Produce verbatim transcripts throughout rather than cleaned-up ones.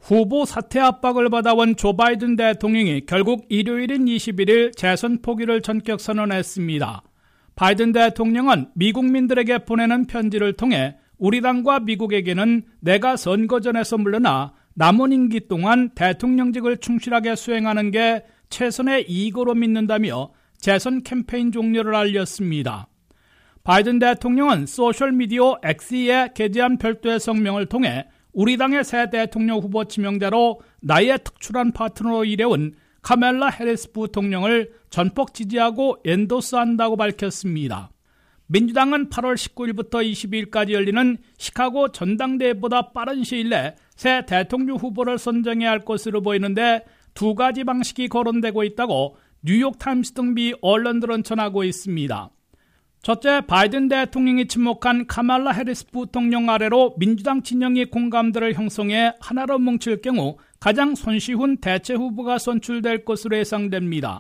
후보 사퇴 압박을 받아온 조 바이든 대통령이 결국 일요일인 이십일일 재선 포기를 전격 선언했습니다. 바이든 대통령은 미국민들에게 보내는 편지를 통해 우리 당과 미국에게는 내가 선거전에서 물러나 남은 임기 동안 대통령직을 충실하게 수행하는 게 최선의 이익으로 믿는다며 재선 캠페인 종료를 알렸습니다. 바이든 대통령은 소셜미디어 엑스에 게재한 별도의 성명을 통해 우리 당의 새 대통령 후보 지명자로 나의 특출한 파트너로 일해온 카멜라 해리스 부통령을 전폭 지지하고 엔도스한다고 밝혔습니다. 민주당은 팔월 십구일부터 이십이일까지 열리는 시카고 전당대회보다 빠른 시일 내 새 대통령 후보를 선정해야 할 것으로 보이는데 두 가지 방식이 거론되고 있다고 뉴욕타임스 등 미 언론들은 전하고 있습니다. 첫째, 바이든 대통령이 지목한 카멜라 해리스 부통령 아래로 민주당 진영이 공감대를 형성해 하나로 뭉칠 경우 가장 손쉬운 대체 후보가 선출될 것으로 예상됩니다.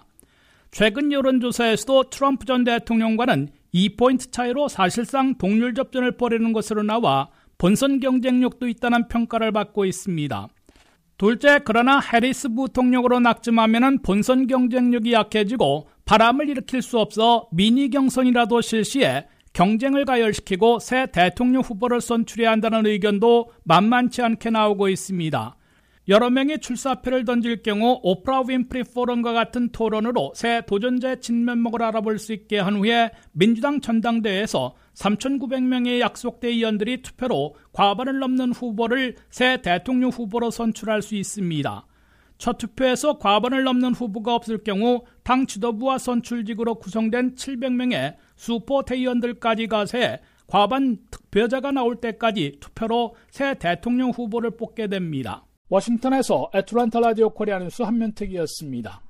최근 여론조사에서도 트럼프 전 대통령과는 이 포인트 차이로 사실상 동률 접전을 벌이는 것으로 나와 본선 경쟁력도 있다는 평가를 받고 있습니다. 둘째, 그러나 해리스 부통령으로 낙점하면 본선 경쟁력이 약해지고 바람을 일으킬 수 없어 미니 경선이라도 실시해 경쟁을 가열시키고 새 대통령 후보를 선출해야 한다는 의견도 만만치 않게 나오고 있습니다. 여러 명이 출사표를 던질 경우 오프라 윈프리 포럼과 같은 토론으로 새 도전자의 진면목을 알아볼 수 있게 한 후에 민주당 전당대회에서 삼천구백 명의 약속대 의원들이 투표로 과반을 넘는 후보를 새 대통령 후보로 선출할 수 있습니다. 첫 투표에서 과반을 넘는 후보가 없을 경우 당 지도부와 선출직으로 구성된 칠백 명의 슈퍼 대의원들까지 가세해 과반 득표자가 나올 때까지 투표로 새 대통령 후보를 뽑게 됩니다. 워싱턴에서 애틀랜타 라디오 코리아 뉴스 한면택이었습니다.